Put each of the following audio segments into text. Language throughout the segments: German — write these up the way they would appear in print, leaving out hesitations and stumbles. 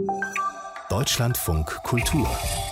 Deutschlandfunk Kultur.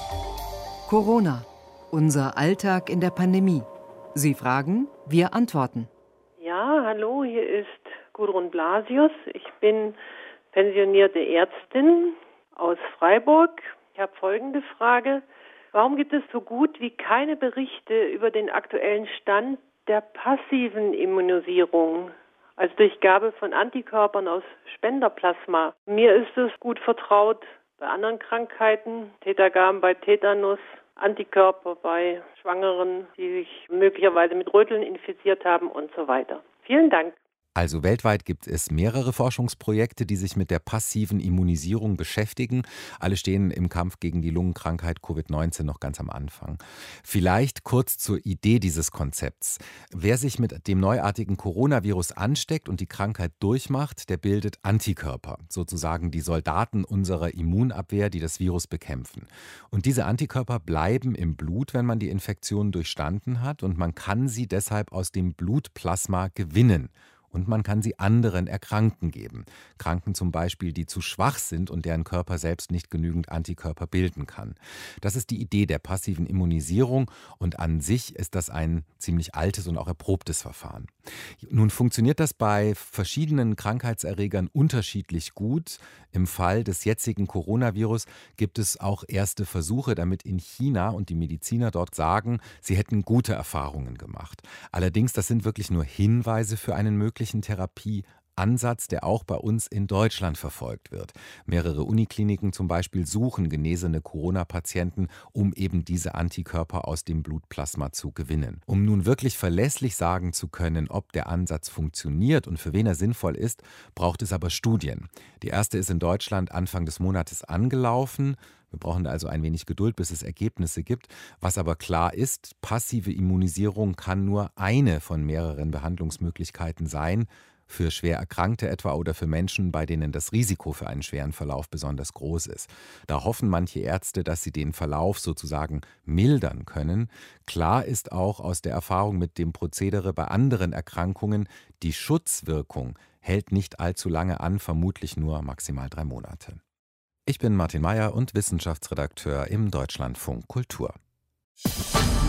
Corona. Unser Alltag in der Pandemie. Sie fragen, wir antworten. Ja, hallo, hier ist Gudrun Blasius. Ich bin pensionierte Ärztin aus Freiburg. Ich habe folgende Frage. Warum gibt es so gut wie keine Berichte über den aktuellen Stand der passiven Immunisierung, also durch Gabe von Antikörpern aus Spenderplasma? Mir ist es gut vertraut bei anderen Krankheiten, Tetagam bei Tetanus, Antikörper bei Schwangeren, die sich möglicherweise mit Röteln infiziert haben und so weiter. Vielen Dank. Also weltweit gibt es mehrere Forschungsprojekte, die sich mit der passiven Immunisierung beschäftigen. Alle stehen im Kampf gegen die Lungenkrankheit Covid-19 noch ganz am Anfang. Vielleicht kurz zur Idee dieses Konzepts. Wer sich mit dem neuartigen Coronavirus ansteckt und die Krankheit durchmacht, der bildet Antikörper, sozusagen die Soldaten unserer Immunabwehr, die das Virus bekämpfen. Und diese Antikörper bleiben im Blut, wenn man die Infektion durchstanden hat, und man kann sie deshalb aus dem Blutplasma gewinnen. Und man kann sie anderen Erkrankten geben. Kranken zum Beispiel, die zu schwach sind und deren Körper selbst nicht genügend Antikörper bilden kann. Das ist die Idee der passiven Immunisierung, und an sich ist das ein ziemlich altes und auch erprobtes Verfahren. Nun funktioniert das bei verschiedenen Krankheitserregern unterschiedlich gut. Im Fall des jetzigen Coronavirus gibt es auch erste Versuche damit in China, und die Mediziner dort sagen, sie hätten gute Erfahrungen gemacht. Allerdings, das sind wirklich nur Hinweise für einen möglichen Therapieansatz, der auch bei uns in Deutschland verfolgt wird. Mehrere Unikliniken zum Beispiel suchen genesene Corona-Patienten, um eben diese Antikörper aus dem Blutplasma zu gewinnen. Um nun wirklich verlässlich sagen zu können, ob der Ansatz funktioniert und für wen er sinnvoll ist, braucht es aber Studien. Die erste ist in Deutschland Anfang des Monates angelaufen. Wir brauchen also ein wenig Geduld, bis es Ergebnisse gibt. Was aber klar ist, passive Immunisierung kann nur eine von mehreren Behandlungsmöglichkeiten sein, für schwer Erkrankte etwa oder für Menschen, bei denen das Risiko für einen schweren Verlauf besonders groß ist. Da hoffen manche Ärzte, dass sie den Verlauf sozusagen mildern können. Klar ist auch aus der Erfahrung mit dem Prozedere bei anderen Erkrankungen, die Schutzwirkung hält nicht allzu lange an, vermutlich nur maximal 3 Monate. Ich bin Martin Meyer und Wissenschaftsredakteur im Deutschlandfunk Kultur.